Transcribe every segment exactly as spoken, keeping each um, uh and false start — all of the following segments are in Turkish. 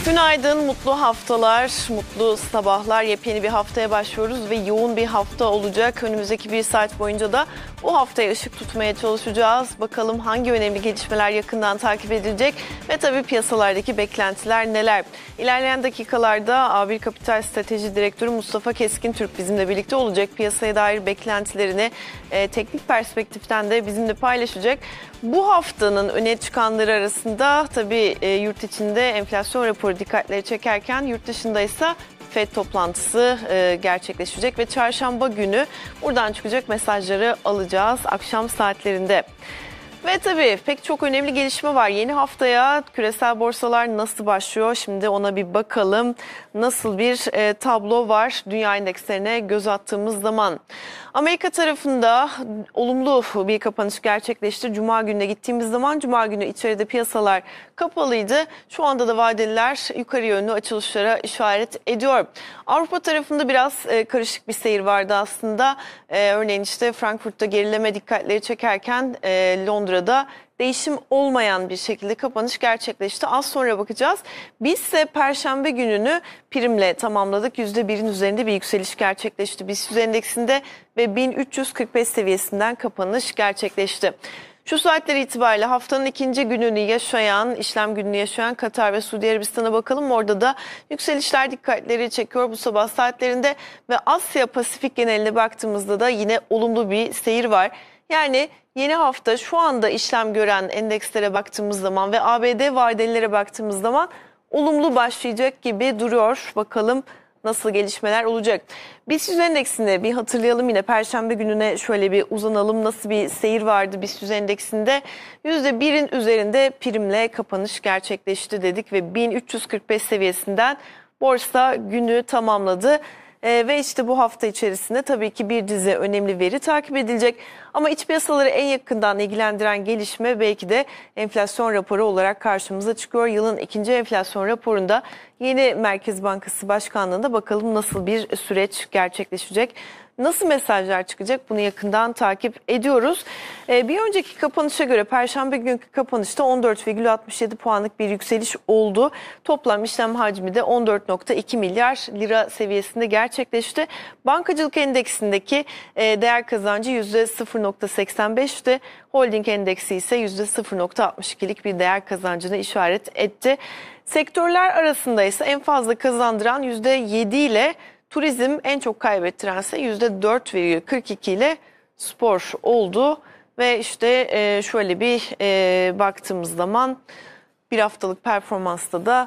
Günaydın, mutlu haftalar, mutlu sabahlar. Yepyeni bir haftaya başlıyoruz ve yoğun bir hafta olacak. Önümüzdeki bir saat boyunca da bu haftaya ışık tutmaya çalışacağız. Bakalım hangi önemli gelişmeler yakından takip edilecek ve tabii piyasalardaki beklentiler neler? İlerleyen dakikalarda A bir Kapital Strateji Direktörü Mustafa Keskintürk bizimle birlikte olacak. Piyasaya dair beklentilerini e, teknik perspektiften de bizimle paylaşacak. Bu haftanın öne çıkanları arasında tabii e, yurt içinde enflasyon raporu dikkatleri çekerken yurt dışında ise Fed toplantısı e, gerçekleşecek ve çarşamba günü buradan çıkacak mesajları alacağız akşam saatlerinde. Ve tabii pek çok önemli gelişme var. Yeni haftaya küresel borsalar nasıl başlıyor? Şimdi ona bir bakalım. Nasıl bir e, tablo var dünya endekslerine göz attığımız zaman? Amerika tarafında olumlu bir kapanış gerçekleşti. Cuma gününe gittiğimiz zaman Cuma günü içeride piyasalar kapalıydı. Şu anda da vadeliler yukarı yönlü açılışlara işaret ediyor. Avrupa tarafında biraz e, karışık bir seyir vardı aslında. E, örneğin işte Frankfurt'ta gerileme dikkatleri çekerken e, Londra'da değişim olmayan bir şekilde kapanış gerçekleşti. Az sonra bakacağız. Biz ise Perşembe gününü primle tamamladık. yüzde birin üzerinde bir yükseliş gerçekleşti BIST yüz endeksinde ve bin üç yüz kırk beş seviyesinden kapanış gerçekleşti. Şu saatler itibariyle haftanın ikinci gününü yaşayan, işlem gününü yaşayan Katar ve Suudi Arabistan'a bakalım. Orada da yükselişler dikkatleri çekiyor bu sabah saatlerinde ve Asya Pasifik geneline baktığımızda da yine olumlu bir seyir var. Yani yeni hafta şu anda işlem gören endekslere baktığımız zaman ve A B D vadelilere baktığımız zaman olumlu başlayacak gibi duruyor. Bakalım nasıl gelişmeler olacak. BIST yüz endeksinde bir hatırlayalım, yine Perşembe gününe şöyle bir uzanalım. Nasıl bir seyir vardı BIST yüz endeksinde? yüzde birin üzerinde primle kapanış gerçekleşti dedik ve bin üç yüz kırk beş seviyesinden borsa günü tamamladı. Ee, ve işte bu hafta içerisinde tabii ki bir dizi önemli veri takip edilecek. Ama iç piyasaları en yakından ilgilendiren gelişme belki de enflasyon raporu olarak karşımıza çıkıyor. Yılın ikinci enflasyon raporunda yeni Merkez Bankası Başkanlığı'nda bakalım nasıl bir süreç gerçekleşecek. Nasıl mesajlar çıkacak, bunu yakından takip ediyoruz. Ee, bir önceki kapanışa göre Perşembe günkü kapanışta on dört virgül altmış yedi puanlık bir yükseliş oldu. Toplam işlem hacmi de on dört virgül iki milyar lira seviyesinde gerçekleşti. Bankacılık endeksindeki e, değer kazancı yüzde sıfır virgül seksen beşti. Holding endeksi ise yüzde sıfır virgül altmış ikilik bir değer kazancına işaret etti. Sektörler arasında ise en fazla kazandıran yüzde yedi ile turizm, en çok kaybettirense yüzde dört virgül kırk iki ile spor oldu. Ve işte şöyle bir baktığımız zaman bir haftalık performansta da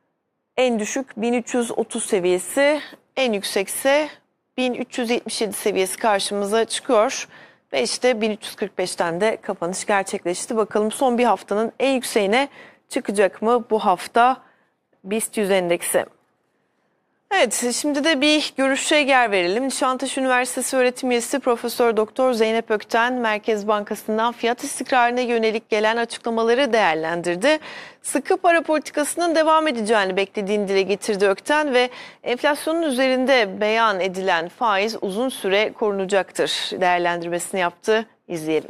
en düşük bin üç yüz otuz seviyesi, en yüksekse bin üç yüz yetmiş yedi seviyesi karşımıza çıkıyor. Ve işte bin üç yüz kırk beşten de kapanış gerçekleşti. Bakalım son bir haftanın en yükseğine çıkacak mı bu hafta BIST yüz endeksi? Evet, şimdi de bir görüşe yer verelim. Nişantaşı Üniversitesi öğretim üyesi Profesör Doktor Zeynep Ökten, Merkez Bankası'ndan fiyat istikrarına yönelik gelen açıklamaları değerlendirdi. Sıkı para politikasının devam edeceğini beklediğini dile getirdi Ökten ve enflasyonun üzerinde beyan edilen faiz uzun süre korunacaktır değerlendirmesini yaptı. İzleyelim.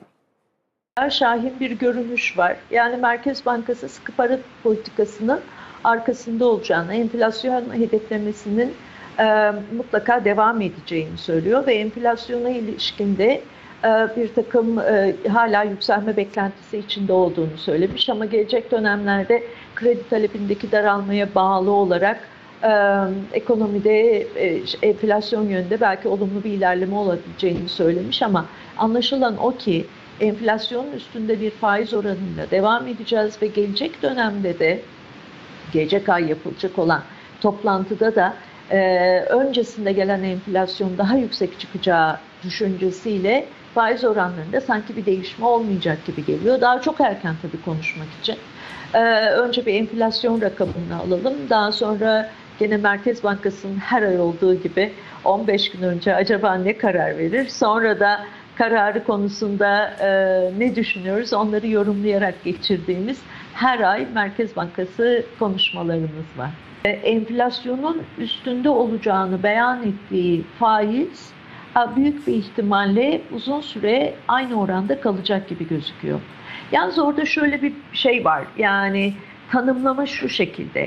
Şahin bir görünüş var. Yani Merkez Bankası sıkı para politikasının arkasında olacağını, enflasyon hedeflemesinin e, mutlaka devam edeceğini söylüyor ve enflasyona ilişkinde e, bir takım e, hala yükselme beklentisi içinde olduğunu söylemiş ama gelecek dönemlerde kredi talebindeki daralmaya bağlı olarak e, ekonomide e, enflasyon yönünde belki olumlu bir ilerleme olabileceğini söylemiş ama anlaşılan o ki enflasyonun üstünde bir faiz oranıyla devam edeceğiz ve gelecek dönemde de gelecek ay yapılacak olan toplantıda da e, öncesinde gelen enflasyon daha yüksek çıkacağı düşüncesiyle faiz oranlarında sanki bir değişme olmayacak gibi geliyor. Daha çok erken tabii konuşmak için. E, önce bir enflasyon rakamını alalım. Daha sonra gene Merkez Bankası'nın her ay olduğu gibi on beş gün önce acaba ne karar verir? Sonra da kararı konusunda e, ne düşünüyoruz? Onları yorumlayarak geçirdiğimiz her ay Merkez Bankası konuşmalarımız var. E, enflasyonun üstünde olacağını beyan ettiği faiz büyük bir ihtimalle uzun süre aynı oranda kalacak gibi gözüküyor. Yalnız orada şöyle bir şey var. Yani tanımlama şu şekilde.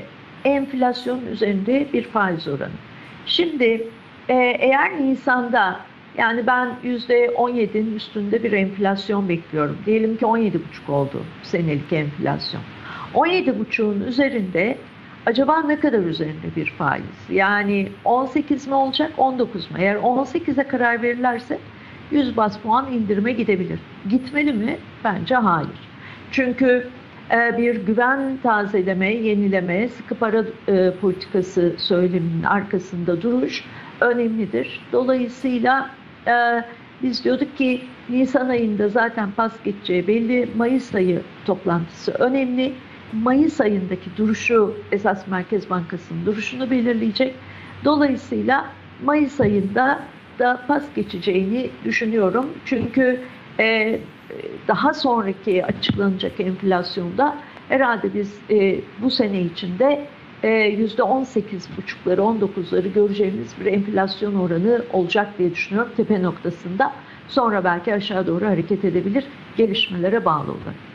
enflasyonun üzerinde bir faiz oranı. Şimdi e, eğer Nisan'da, yani ben yüzde on yedinin üstünde bir enflasyon bekliyorum. Diyelim ki on yedi buçuk oldu senelik enflasyon. on yedi buçuğun üzerinde acaba ne kadar üzerinde bir faiz? Yani on sekiz mi olacak, on dokuz mu? Eğer on sekize karar verirlerse yüz baz puan indirime gidebilir. Gitmeli mi? Bence hayır. Çünkü e, bir güven tazeleme, yenileme, sıkı para e, politikası söyleminin arkasında duruş önemlidir. Dolayısıyla e, biz diyorduk ki Nisan ayında zaten pas geçeceği belli. Mayıs ayı toplantısı önemli. Mayıs ayındaki duruşu esas Merkez Bankası'nın duruşunu belirleyecek. Dolayısıyla Mayıs ayında da pas geçeceğini düşünüyorum. Çünkü e, daha sonraki açıklanacak enflasyonda herhalde biz e, bu sene içinde e, yüzde on sekiz buçukları, on dokuzları göreceğimiz bir enflasyon oranı olacak diye düşünüyorum tepe noktasında. Sonra belki aşağı doğru hareket edebilir, gelişmelere bağlı olarak.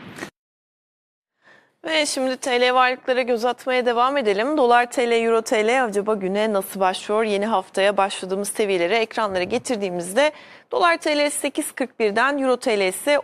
Ve şimdi T L varlıklara göz atmaya devam edelim. Dolar T L, Euro T L acaba güne nasıl başlıyor? Yeni haftaya başladığımız seviyeleri ekranlara getirdiğimizde dolar T L sekiz kırk birden, Euro T L ise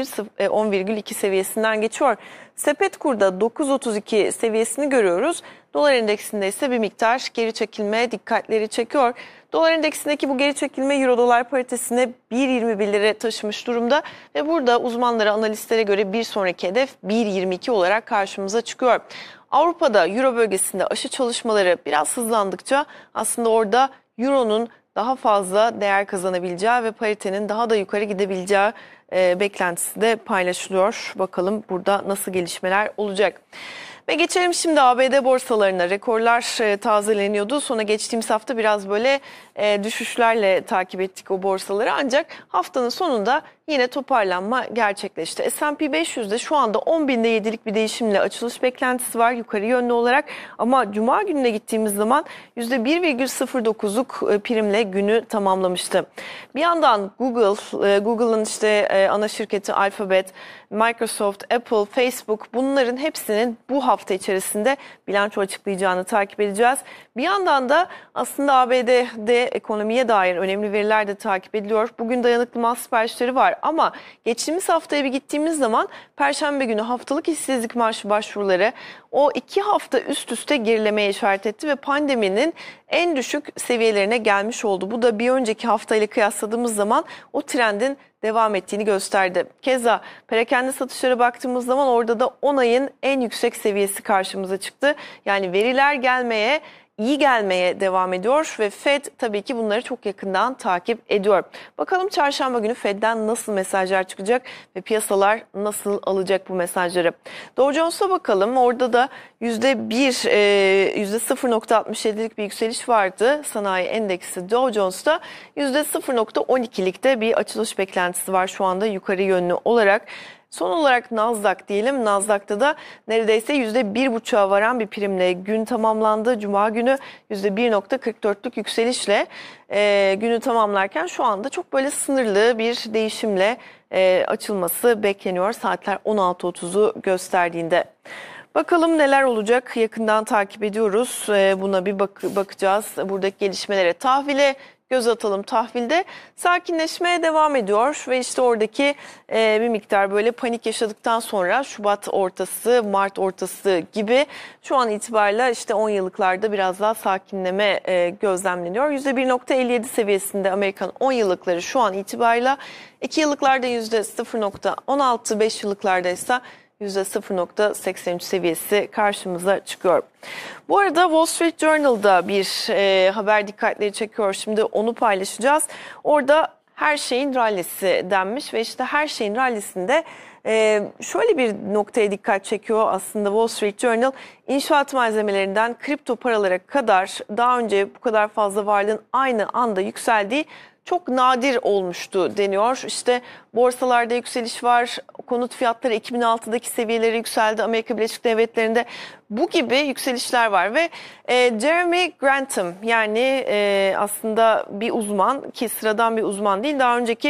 on virgül iki seviyesinden geçiyor. Sepet kurda dokuz otuz iki seviyesini görüyoruz. Dolar endeksinde ise bir miktar geri çekilme dikkatleri çekiyor. Dolar endeksindeki bu geri çekilme euro dolar paritesini bir yirmi birlere taşımış durumda ve burada uzmanlara, analistlere göre bir sonraki hedef bir yirmi iki olarak karşımıza çıkıyor. Avrupa'da euro bölgesinde aşı çalışmaları biraz hızlandıkça aslında orada euronun daha fazla değer kazanabileceği ve paritenin daha da yukarı gidebileceği e, beklentisi de paylaşılıyor. Bakalım burada nasıl gelişmeler olacak. Ve geçelim şimdi A B D borsalarına. Rekorlar e, tazeleniyordu. Sonra geçtiğimiz hafta biraz böyle e, düşüşlerle takip ettik o borsaları. Ancak haftanın sonunda yine toparlanma gerçekleşti. S and P beş yüzde şu anda on binde yedilik bir değişimle açılış beklentisi var yukarı yönlü olarak. Ama Cuma gününe gittiğimiz zaman yüzde bir virgül sıfır dokuzluk primle günü tamamlamıştı. Bir yandan Google, e, Google'ın işte e, ana şirketi Alphabet, Microsoft, Apple, Facebook, bunların hepsinin bu hafta içerisinde bilanço açıklayacağını takip edeceğiz. Bir yandan da aslında A B D'de ekonomiye dair önemli veriler de takip ediliyor. Bugün dayanıklı mal siparişleri var ama geçtiğimiz haftaya bir gittiğimiz zaman Perşembe günü haftalık işsizlik maaşı başvuruları o iki hafta üst üste gerilemeye işaret etti ve pandeminin en düşük seviyelerine gelmiş oldu. Bu da bir önceki haftayla kıyasladığımız zaman o trendin devam ettiğini gösterdi. Keza perakende satışlara baktığımız zaman orada da on ayın en yüksek seviyesi karşımıza çıktı. Yani veriler gelmeye, iyi gelmeye devam ediyor ve Fed tabii ki bunları çok yakından takip ediyor. Bakalım çarşamba günü Fed'den nasıl mesajlar çıkacak ve piyasalar nasıl alacak bu mesajları. Dow Jones'a bakalım. Orada da yüzde bir, yüzde sıfır nokta altmış yedilik bir yükseliş vardı. Sanayi endeksi Dow Jones'ta yüzde sıfır nokta on ikilikte bir açılış beklentisi var şu anda yukarı yönlü olarak. Son olarak Nasdaq diyelim. Nasdaq'ta da neredeyse yüzde bir buçuğa varan bir primle gün tamamlandı. Cuma günü yüzde bir nokta kırk dörtlük yükselişle e, günü tamamlarken şu anda çok böyle sınırlı bir değişimle e, açılması bekleniyor. Saatler on altı otuzu gösterdiğinde. Bakalım neler olacak, yakından takip ediyoruz. E, buna bir bak bakacağız buradaki gelişmelere. Tahvile göz atalım. Tahvilde sakinleşmeye devam ediyor ve işte oradaki e, bir miktar böyle panik yaşadıktan sonra Şubat ortası, Mart ortası gibi şu an itibariyle işte on yıllıklarda biraz daha sakinleme e, gözlemleniyor. yüzde bir nokta elli yedi seviyesinde Amerikan on yıllıkları şu an itibariyle, iki yıllıklarda yüzde sıfır nokta on altı, beş yıllıklarda ise yüzde sıfır nokta seksen üç seviyesi karşımıza çıkıyor. Bu arada Wall Street Journal'da bir e, haber dikkatleri çekiyor. Şimdi onu paylaşacağız. Orada her şeyin rallisi denmiş ve işte her şeyin rallisinde e, şöyle bir noktaya dikkat çekiyor aslında Wall Street Journal. İnşaat malzemelerinden kripto paralara kadar daha önce bu kadar fazla varlığın aynı anda yükseldiği çok nadir olmuştu deniyor. İşte borsalarda yükseliş var. Konut fiyatları iki bin altıdaki seviyelere yükseldi. Amerika Birleşik Devletleri'nde bu gibi yükselişler var ve e, Jeremy Grantham, yani e, aslında bir uzman ki sıradan bir uzman değil, daha önceki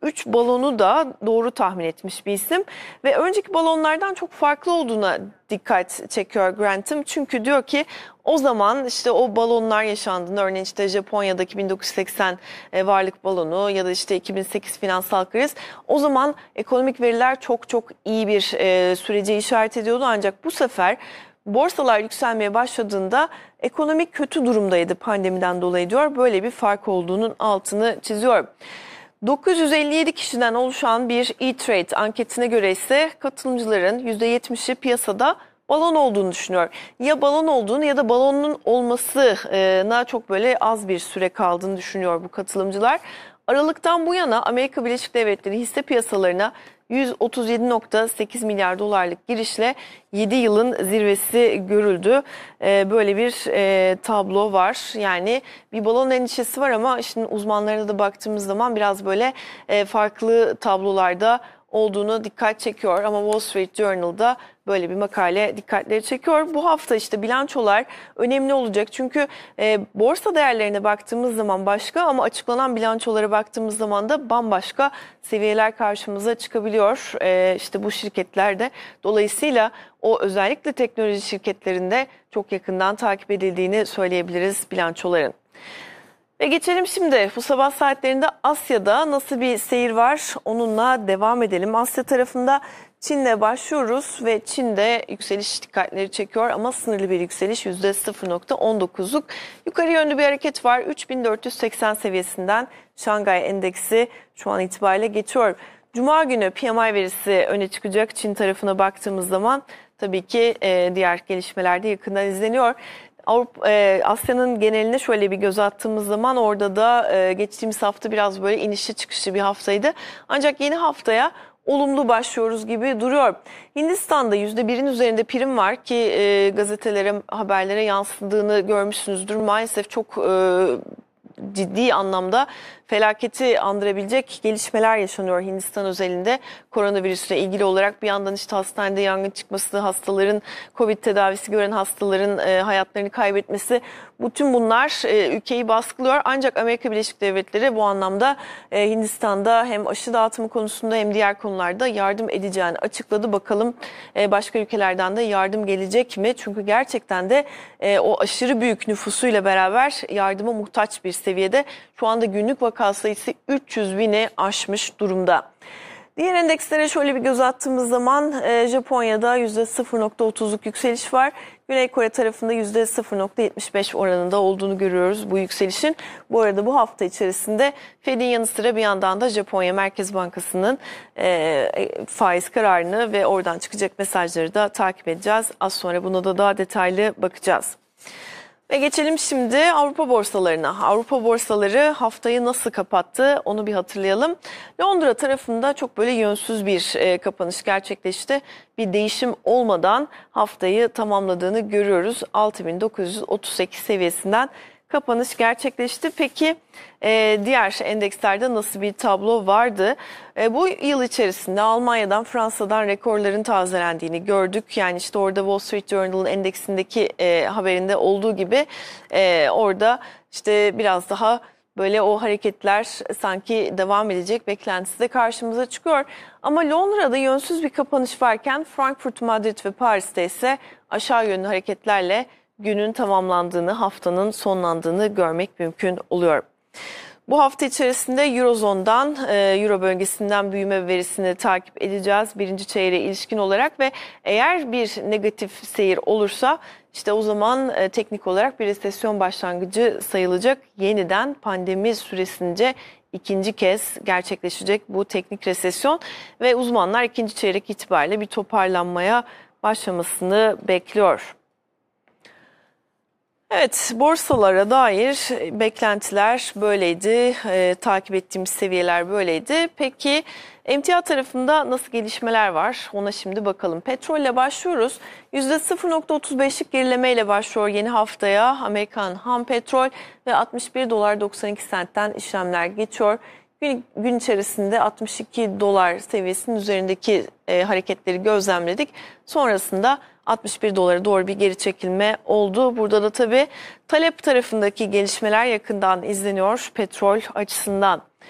üç balonu da doğru tahmin etmiş bir isim. Ve önceki balonlardan çok farklı olduğuna dikkat çekiyor Grantham. Çünkü diyor ki o zaman işte o balonlar yaşandığında, örneğin işte Japonya'daki bin dokuz yüz seksen varlık balonu ya da işte iki bin sekiz finansal kriz, o zaman ekonomik veriler çok çok iyi bir e, sürece işaret ediyordu. Ancak bu sefer borsalar yükselmeye başladığında ekonomik kötü durumdaydı pandemiden dolayı diyor. Böyle bir fark olduğunun altını çiziyor. dokuz yüz elli yedi kişiden oluşan bir E-Trade anketine göre ise katılımcıların yüzde yetmişi piyasada balon olduğunu düşünüyor. Ya balon olduğunu ya da balonun olmasına çok böyle az bir süre kaldığını düşünüyor bu katılımcılar. Aralıktan bu yana Amerika Birleşik Devletleri hisse piyasalarına yüz otuz yedi nokta sekiz milyar dolarlık girişle yedi yılın zirvesi görüldü. Böyle bir tablo var. Yani bir balon endişesi var ama şimdi uzmanlarına da baktığımız zaman biraz böyle farklı tablolarda olduğunu dikkat çekiyor. Ama Wall Street Journal'da böyle bir makale dikkatleri çekiyor. Bu hafta işte bilançolar önemli olacak. Çünkü e, borsa değerlerine baktığımız zaman başka ama açıklanan bilançolara baktığımız zaman da bambaşka seviyeler karşımıza çıkabiliyor. E, işte bu şirketlerde. Dolayısıyla o özellikle teknoloji şirketlerinde çok yakından takip edildiğini söyleyebiliriz bilançoların. Ve geçelim şimdi bu sabah saatlerinde Asya'da nasıl bir seyir var onunla devam edelim. Asya tarafında Çin'le başlıyoruz ve Çin'de yükseliş dikkatleri çekiyor ama sınırlı bir yükseliş, yüzde sıfır nokta on dokuzluk yukarı yönlü bir hareket var. üç bin dört yüz seksen seviyesinden Şangay Endeksi şu an itibariyle geçiyor. Cuma günü P M I verisi öne çıkacak. Çin tarafına baktığımız zaman tabii ki diğer gelişmeler de yakından izleniyor. Avrupa, e, Asya'nın geneline şöyle bir göz attığımız zaman orada da e, geçtiğimiz hafta biraz böyle inişli çıkışlı bir haftaydı. Ancak yeni haftaya olumlu başlıyoruz gibi duruyor. Hindistan'da yüzde birin üzerinde prim var ki e, gazetelere, haberlere yansıdığını görmüşsünüzdür. Maalesef çok e, ciddi anlamda felaketi andırabilecek gelişmeler yaşanıyor Hindistan özelinde. Koronavirüsle ilgili olarak bir yandan işte hastanede yangın çıkması, hastaların Covid tedavisi gören hastaların e, hayatlarını kaybetmesi, bütün bunlar e, ülkeyi baskılıyor. Ancak Amerika Birleşik Devletleri bu anlamda e, Hindistan'da hem aşı dağıtımı konusunda hem diğer konularda yardım edeceğini açıkladı. Bakalım e, başka ülkelerden de yardım gelecek mi? Çünkü gerçekten de e, o aşırı büyük nüfusuyla beraber yardıma muhtaç bir seviyede. Şu anda günlük vaka sayısı üç yüz bini aşmış durumda. Diğer endekslere şöyle bir göz attığımız zaman e, Japonya'da yüzde sıfır nokta otuzluk yükseliş var. Güney Kore tarafında yüzde sıfır nokta yetmiş beş oranında olduğunu görüyoruz bu yükselişin. Bu arada bu hafta içerisinde Fed'in yanı sıra bir yandan da Japonya Merkez Bankası'nın e, faiz kararını ve oradan çıkacak mesajları da takip edeceğiz. Az sonra buna da daha detaylı bakacağız. Ve geçelim şimdi Avrupa borsalarına. Avrupa borsaları haftayı nasıl kapattı onu bir hatırlayalım. Londra tarafında çok böyle yönsüz bir e, kapanış gerçekleşti. Bir değişim olmadan haftayı tamamladığını görüyoruz. altı bin dokuz yüz otuz sekiz seviyesinden kapanış gerçekleşti. Peki e, diğer endekslerde nasıl bir tablo vardı? E, bu yıl içerisinde Almanya'dan, Fransa'dan rekorların tazelendiğini gördük. Yani işte orada Wall Street Journal'ın endeksindeki e, haberinde olduğu gibi e, orada işte biraz daha böyle o hareketler sanki devam edecek beklentisi de karşımıza çıkıyor. Ama Londra'da yönsüz bir kapanış varken Frankfurt, Madrid ve Paris'te ise aşağı yönlü hareketlerle günün tamamlandığını, haftanın sonlandığını görmek mümkün oluyor. Bu hafta içerisinde Eurozone'dan, Euro bölgesinden büyüme verisini takip edeceğiz birinci çeyreğe ilişkin olarak ve eğer bir negatif seyir olursa işte o zaman teknik olarak bir resesyon başlangıcı sayılacak. Yeniden pandemi süresince ikinci kez gerçekleşecek bu teknik resesyon ve uzmanlar ikinci çeyrek itibariyle bir toparlanmaya başlamasını bekliyor. Evet, borsalara dair beklentiler böyleydi, e, takip ettiğimiz seviyeler böyleydi. Peki emtia tarafında nasıl gelişmeler var? Ona şimdi bakalım. Petrolle başlıyoruz. yüzde sıfır nokta otuz beşlik gerilemeyle başlıyor yeni haftaya. Amerikan ham petrol ve altmış bir dolar doksan iki sentten işlemler geçiyor. Gün, gün içerisinde altmış iki dolar seviyesinin üzerindeki e, hareketleri gözlemledik. Sonrasında altmış bir dolara doğru bir geri çekilme oldu. Burada da tabii talep tarafındaki gelişmeler yakından izleniyor petrol açısından.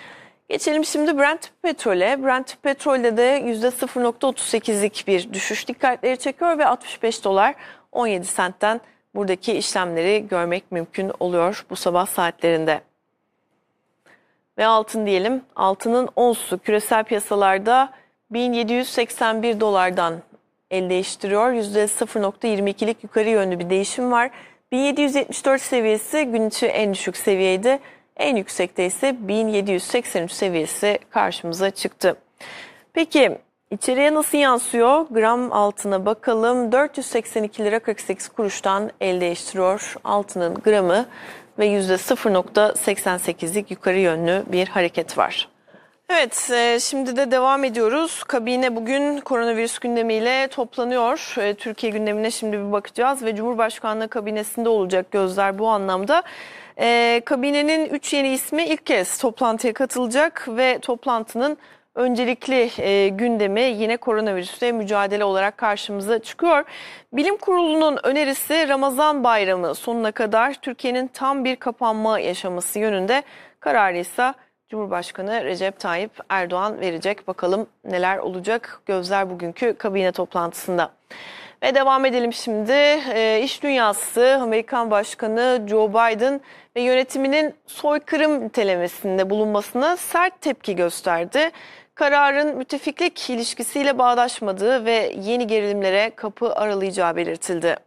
Geçelim şimdi Brent petrole. Brent petrolde de yüzde sıfır nokta otuz sekizlik bir düşüş dikkatleri çekiyor ve altmış beş dolar on yedi sentten buradaki işlemleri görmek mümkün oluyor bu sabah saatlerinde. Ve altın diyelim. Altının onsu küresel piyasalarda bin yedi yüz seksen bir dolardan el değiştiriyor. yüzde sıfır nokta yirmi ikilik yukarı yönlü bir değişim var. bin yedi yüz yetmiş dört seviyesi gün içi en düşük seviyeydi. En yüksekte ise bin yedi yüz seksen üç seviyesi karşımıza çıktı. Peki içeriye nasıl yansıyor? Gram altına bakalım. dört yüz seksen iki lira kırk sekiz kuruştan el değiştiriyor altının gramı ve yüzde sıfır nokta seksen sekizlik yukarı yönlü bir hareket var. Evet, şimdi de devam ediyoruz. Kabine bugün koronavirüs gündemiyle toplanıyor. Türkiye gündemine şimdi bir bakacağız ve Cumhurbaşkanlığı kabinesinde olacak gözler bu anlamda. E, kabinenin üç yeni ismi ilk kez toplantıya katılacak ve toplantının öncelikli e, gündemi yine koronavirüsle mücadele olarak karşımıza çıkıyor. Bilim Kurulu'nun önerisi Ramazan Bayramı sonuna kadar Türkiye'nin tam bir kapanma yaşaması yönünde, kararı ise Cumhurbaşkanı Recep Tayyip Erdoğan verecek. Bakalım neler olacak, gözler bugünkü kabine toplantısında. Ve devam edelim şimdi. E, iş dünyası Amerikan Başkanı Joe Biden ve yönetiminin soykırım nitelemesinde bulunmasına sert tepki gösterdi. Kararın müttefiklik ilişkisiyle bağdaşmadığı ve yeni gerilimlere kapı aralayacağı belirtildi.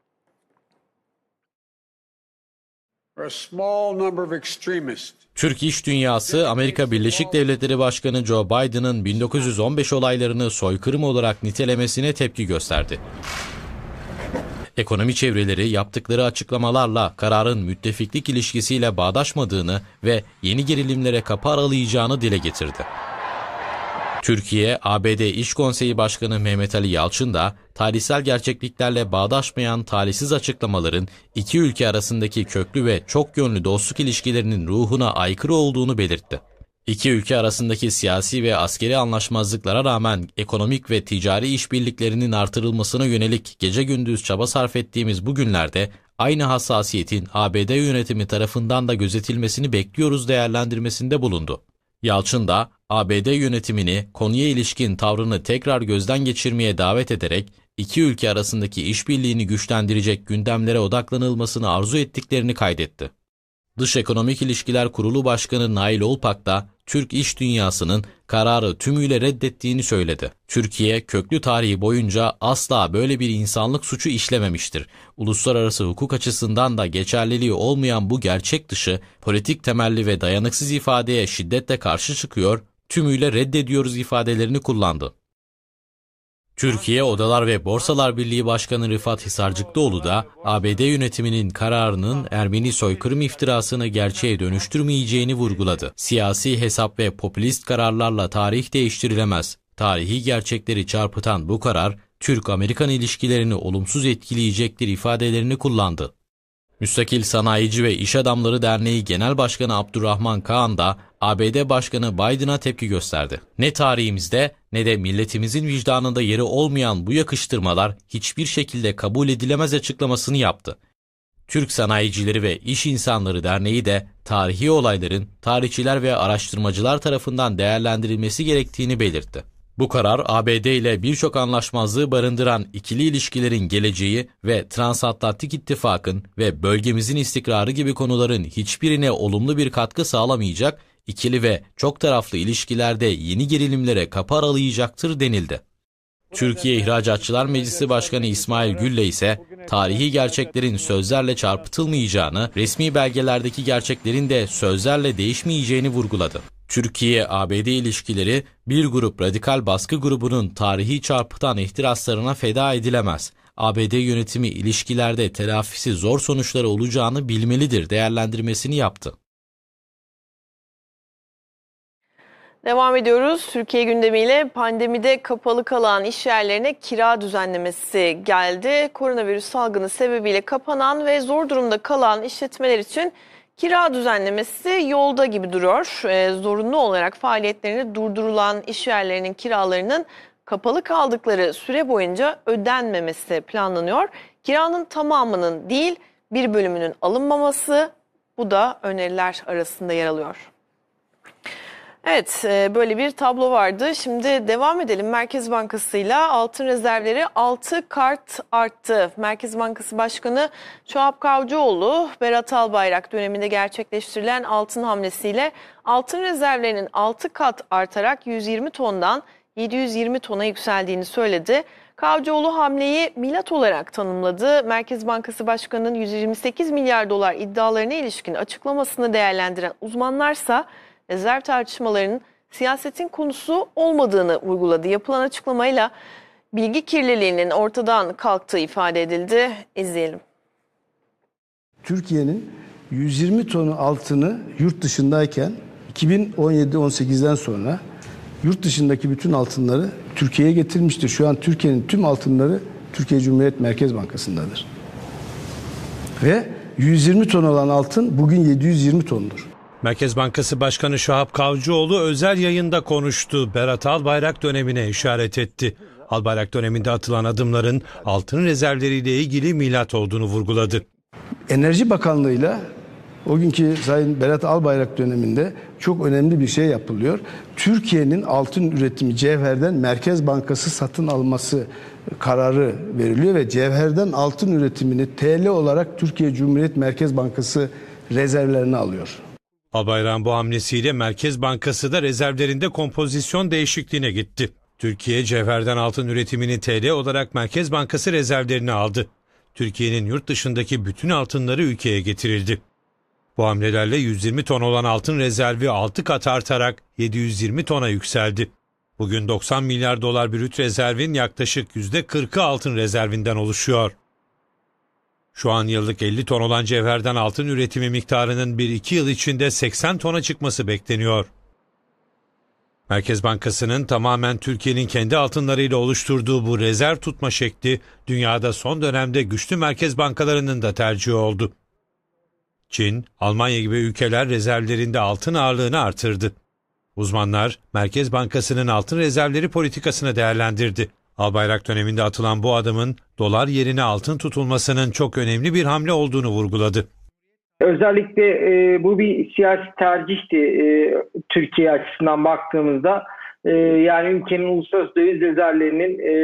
Türk iş dünyası, Amerika Birleşik Devletleri Başkanı Joe Biden'ın bin dokuz yüz on beş olaylarını soykırım olarak nitelemesine tepki gösterdi. Ekonomi çevreleri yaptıkları açıklamalarla kararın müttefiklik ilişkisiyle bağdaşmadığını ve yeni gerilimlere kapı aralayacağını dile getirdi. Türkiye, A B D İş Konseyi Başkanı Mehmet Ali Yalçın da tarihsel gerçekliklerle bağdaşmayan talihsiz açıklamaların iki ülke arasındaki köklü ve çok yönlü dostluk ilişkilerinin ruhuna aykırı olduğunu belirtti. İki ülke arasındaki siyasi ve askeri anlaşmazlıklara rağmen ekonomik ve ticari işbirliklerinin artırılmasına yönelik gece gündüz çaba sarf ettiğimiz bu günlerde aynı hassasiyetin A B D yönetimi tarafından da gözetilmesini bekliyoruz değerlendirmesinde bulundu. Yalçın da A B D yönetimini konuya ilişkin tavrını tekrar gözden geçirmeye davet ederek iki ülke arasındaki işbirliğini güçlendirecek gündemlere odaklanılmasını arzu ettiklerini kaydetti. Dış Ekonomik İlişkiler Kurulu Başkanı Nail Olpak da Türk iş dünyasının kararı tümüyle reddettiğini söyledi. Türkiye, köklü tarihi boyunca asla böyle bir insanlık suçu işlememiştir. Uluslararası hukuk açısından da geçerliliği olmayan bu gerçek dışı, politik temelli ve dayanıksız ifadeye şiddetle karşı çıkıyor, tümüyle reddediyoruz ifadelerini kullandı. Türkiye Odalar ve Borsalar Birliği Başkanı Rıfat Hisarcıklıoğlu da A B D yönetiminin kararının Ermeni soykırım iftirasını gerçeğe dönüştürmeyeceğini vurguladı. Siyasi hesap ve popülist kararlarla tarih değiştirilemez. Tarihi gerçekleri çarpıtan bu karar Türk-Amerikan ilişkilerini olumsuz etkileyecektir ifadelerini kullandı. Müstakil Sanayici ve İş Adamları Derneği Genel Başkanı Abdurrahman Kaan da A B D Başkanı Biden'a tepki gösterdi. Ne tarihimizde ne de milletimizin vicdanında yeri olmayan bu yakıştırmalar hiçbir şekilde kabul edilemez açıklamasını yaptı. Türk Sanayicileri ve İş İnsanları Derneği de tarihi olayların tarihçiler ve araştırmacılar tarafından değerlendirilmesi gerektiğini belirtti. Bu karar A B D ile birçok anlaşmazlığı barındıran ikili ilişkilerin geleceği ve Transatlantik İttifak'ın ve bölgemizin istikrarı gibi konuların hiçbirine olumlu bir katkı sağlamayacak, ikili ve çok taraflı ilişkilerde yeni gerilimlere kapı aralayacaktır denildi. Türkiye İhracatçılar Meclisi Başkanı İsmail Gülle ise tarihi gerçeklerin sözlerle çarpıtılmayacağını, resmi belgelerdeki gerçeklerin de sözlerle değişmeyeceğini vurguladı. Türkiye-A B D ilişkileri bir grup radikal baskı grubunun tarihi çarpıtan ihtiraslarına feda edilemez. A B D yönetimi ilişkilerde telafisi zor sonuçları olacağını bilmelidir değerlendirmesini yaptı. Devam ediyoruz. Türkiye gündemiyle pandemide kapalı kalan iş yerlerine kira düzenlemesi geldi. Koronavirüs salgını sebebiyle kapanan ve zor durumda kalan işletmeler için kira düzenlemesi yolda gibi duruyor. Ee, zorunlu olarak faaliyetlerini durdurulan iş yerlerinin kiralarının kapalı kaldıkları süre boyunca ödenmemesi planlanıyor. Kiranın tamamının değil bir bölümünün alınmaması, bu da öneriler arasında yer alıyor. Evet, e, böyle bir tablo vardı. Şimdi devam edelim. Merkez Bankası'yla altın rezervleri altı kat arttı. Merkez Bankası Başkanı Şahap Kavcıoğlu, Berat Albayrak döneminde gerçekleştirilen altın hamlesiyle altın rezervlerinin altı kat artarak yüz yirmi tondan yedi yüz yirmi tona yükseldiğini söyledi. Kavcıoğlu hamleyi milat olarak tanımladı. Merkez Bankası Başkanı'nın yüz yirmi sekiz milyar dolar iddialarına ilişkin açıklamasını değerlendiren uzmanlarsa rezerv tartışmalarının siyasetin konusu olmadığını vurguladı. Yapılan açıklamayla bilgi kirliliğinin ortadan kalktığı ifade edildi. İzleyelim. Türkiye'nin yüz yirmi tonu altını yurt dışındayken iki bin on yedi on sekizden sonra yurt dışındaki bütün altınları Türkiye'ye getirmiştir. Şu an Türkiye'nin tüm altınları Türkiye Cumhuriyet Merkez Bankası'ndadır. Ve yüz yirmi ton olan altın bugün yedi yüz yirmi tondur. Merkez Bankası Başkanı Şahap Kavcıoğlu özel yayında konuştu. Berat Albayrak dönemine işaret etti. Albayrak döneminde atılan adımların altın rezervleriyle ilgili milat olduğunu vurguladı. Enerji Bakanlığı'yla o günkü Sayın Berat Albayrak döneminde çok önemli bir şey yapılıyor. Türkiye'nin altın üretimi cevherden Merkez Bankası satın alması kararı veriliyor ve cevherden altın üretimini T L olarak Türkiye Cumhuriyet Merkez Bankası rezervlerine alıyor. Albayrak'ın bu hamlesiyle Merkez Bankası da rezervlerinde kompozisyon değişikliğine gitti. Türkiye cevherden altın üretimini T L olarak Merkez Bankası rezervlerine aldı. Türkiye'nin yurt dışındaki bütün altınları ülkeye getirildi. Bu hamlelerle yüz yirmi ton olan altın rezervi altı kat artarak yedi yüz yirmi tona yükseldi. Bugün doksan milyar dolar brüt rezervin yaklaşık yüzde kırkı altın rezervinden oluşuyor. Şu an yıllık elli ton olan cevherden altın üretimi miktarının bir iki yıl içinde seksen tona çıkması bekleniyor. Merkez Bankası'nın tamamen Türkiye'nin kendi altınlarıyla oluşturduğu bu rezerv tutma şekli dünyada son dönemde güçlü merkez bankalarının da tercihi oldu. Çin, Almanya gibi ülkeler rezervlerinde altın ağırlığını artırdı. Uzmanlar Merkez Bankası'nın altın rezervleri politikasını değerlendirdi. Albayrak döneminde atılan bu adımın dolar yerine altın tutulmasının çok önemli bir hamle olduğunu vurguladı. Özellikle e, bu bir siyasi tercihti e, Türkiye açısından baktığımızda. E, yani ülkenin uluslararası döviz rezervlerinin e,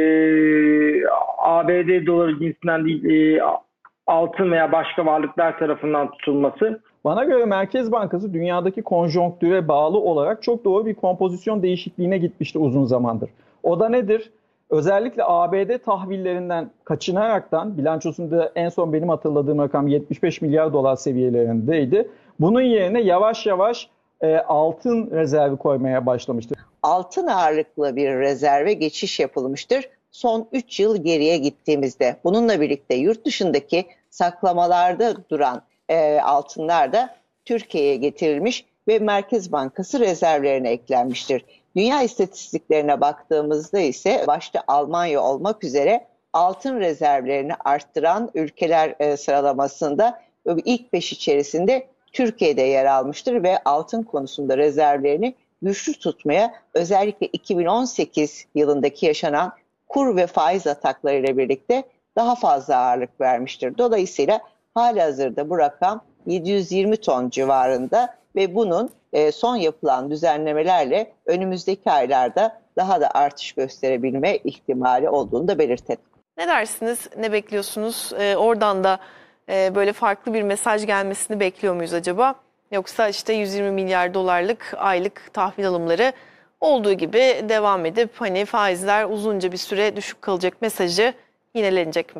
A B D doları cinsinden değil e, altın veya başka varlıklar tarafından tutulması. Bana göre Merkez Bankası dünyadaki konjonktüre bağlı olarak çok doğru bir kompozisyon değişikliğine gitmişti uzun zamandır. O da nedir? Özellikle A B D tahvillerinden kaçınaraktan, bilançosunda en son benim hatırladığım rakam yetmiş beş milyar dolar seviyelerindeydi. Bunun yerine yavaş yavaş e, altın rezervi koymaya başlamıştır. Altın ağırlıklı bir rezerve geçiş yapılmıştır son üç yıl geriye gittiğimizde. Bununla birlikte yurt dışındaki saklamalarda duran e, altınlar da Türkiye'ye getirilmiş ve Merkez Bankası rezervlerine eklenmiştir. Dünya istatistiklerine baktığımızda ise başta Almanya olmak üzere altın rezervlerini arttıran ülkeler e, sıralamasında ilk beş içerisinde Türkiye'de yer almıştır ve altın konusunda rezervlerini güçlü tutmaya özellikle iki bin on sekiz yılındaki yaşanan kur ve faiz ataklarıyla birlikte daha fazla ağırlık vermiştir. Dolayısıyla halihazırda bu rakam yedi yüz yirmi ton civarında ve bunun son yapılan düzenlemelerle önümüzdeki aylarda daha da artış gösterebilme ihtimali olduğunu da belirtelim. Ne dersiniz, ne bekliyorsunuz? Ee, oradan da e, böyle farklı bir mesaj gelmesini bekliyor muyuz acaba? Yoksa işte yüz yirmi milyar dolarlık aylık tahvil alımları olduğu gibi devam edip hani faizler uzunca bir süre düşük kalacak mesajı yinelenecek mi?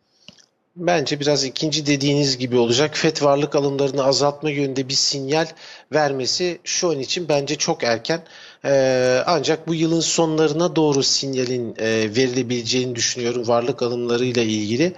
Bence biraz ikinci dediğiniz gibi olacak. F E D varlık alımlarını azaltma yönünde bir sinyal vermesi şu an için bence çok erken. Ee, ancak bu yılın sonlarına doğru sinyalin e, verilebileceğini düşünüyorum varlık alımlarıyla ilgili.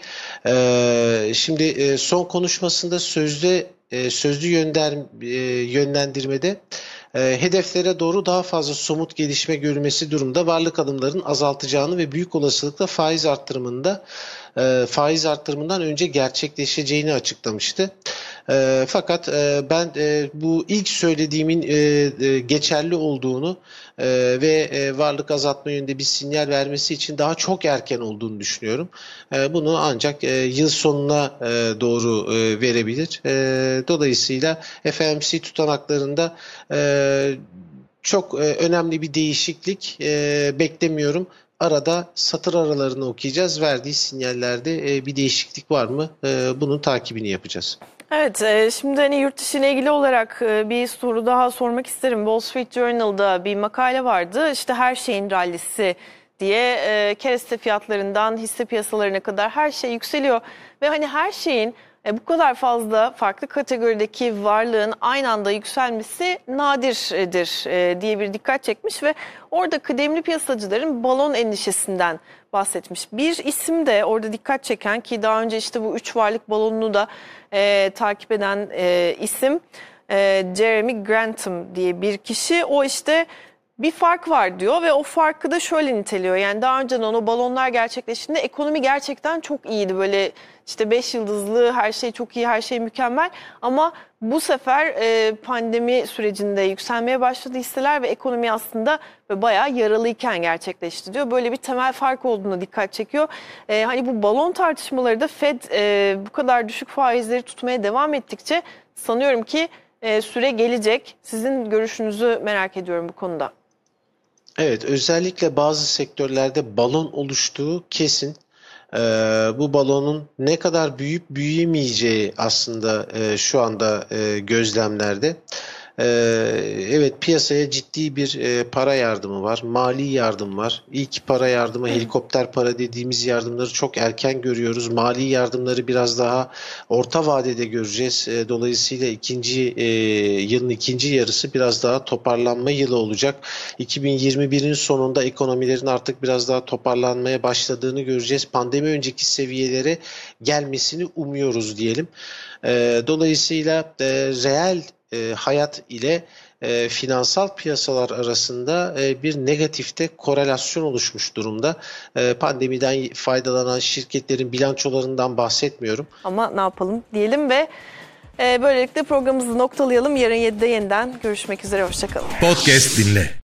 Ee, şimdi e, son konuşmasında sözde e, sözlü yönder, e, yönlendirmede e, hedeflere doğru daha fazla somut gelişme görülmesi durumda varlık alımlarının azaltacağını ve büyük olasılıkla faiz arttırımında e, faiz arttırımından önce gerçekleşeceğini açıklamıştı. E, fakat e, ben e, bu ilk söylediğimin e, e, geçerli olduğunu e, ve e, varlık azaltma yönünde bir sinyal vermesi için daha çok erken olduğunu düşünüyorum. E, bunu ancak e, yıl sonuna e, doğru e, verebilir. E, dolayısıyla F O M C tutanaklarında e, çok e, önemli bir değişiklik e, beklemiyorum. Arada satır aralarını okuyacağız. Verdiği sinyallerde e, bir değişiklik var mı? E, bunun takibini yapacağız. Evet, e, şimdi hani yurt dışı ile ilgili olarak e, bir soru daha sormak isterim. Wall Street Journal'da bir makale vardı. İşte her şeyin rallisi diye e, kereste fiyatlarından hisse piyasalarına kadar her şey yükseliyor. Ve hani her şeyin e, bu kadar fazla farklı kategorideki varlığın aynı anda yükselmesi nadirdir e, diye bir dikkat çekmiş ve orada kıdemli piyasacıların balon endişesinden bahsetmiş. Bir isim de orada dikkat çeken, ki daha önce işte bu üç varlık balonunu da e, takip eden e, isim e, Jeremy Grantham diye bir kişi. O işte bir fark var diyor ve o farkı da şöyle niteliyor. Yani daha önceden o balonlar gerçekleştiğinde ekonomi gerçekten çok iyiydi. Böyle işte beş yıldızlı, her şey çok iyi, her şey mükemmel. Ama bu sefer e, pandemi sürecinde yükselmeye başladı hisseler ve ekonomi aslında bayağı yaralıyken gerçekleşti diyor. Böyle bir temel fark olduğuna dikkat çekiyor. E, hani bu balon tartışmaları da Fed e, bu kadar düşük faizleri tutmaya devam ettikçe sanıyorum ki e, süre gelecek. Sizin görüşünüzü merak ediyorum bu konuda. Evet, özellikle bazı sektörlerde balon oluştuğu kesin. Ee, bu balonun ne kadar büyüyüp büyüyemeyeceği aslında e, şu anda e, gözlemlerde. Ee, evet, piyasaya ciddi bir e, para yardımı var, mali yardım var. İlk para yardımı, helikopter para dediğimiz yardımları çok erken görüyoruz. Mali yardımları biraz daha orta vadede göreceğiz. E, dolayısıyla ikinci e, yılın ikinci yarısı biraz daha toparlanma yılı olacak. iki bin yirmi birin sonunda ekonomilerin artık biraz daha toparlanmaya başladığını göreceğiz. Pandemi önceki seviyelere gelmesini umuyoruz diyelim. E, dolayısıyla e, reel E, hayat ile e, finansal piyasalar arasında e, bir negatifte korelasyon oluşmuş durumda. E, pandemiden faydalanan şirketlerin bilançolarından bahsetmiyorum. Ama ne yapalım diyelim ve e, böylelikle programımızı noktalayalım. Yarın yedide yeniden görüşmek üzere. Hoşçakalın. Podcast dinle.